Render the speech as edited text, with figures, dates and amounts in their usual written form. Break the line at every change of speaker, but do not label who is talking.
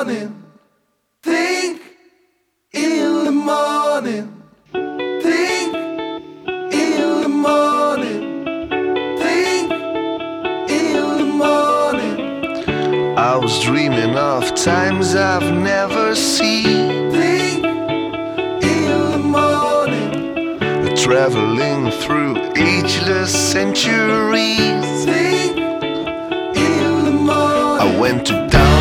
morning. Think in the morning. Think in the morning. Think in the morning. I was dreaming of times I've never seen. Think in the morning. Traveling through ageless centuries. Think in the morning. I went to down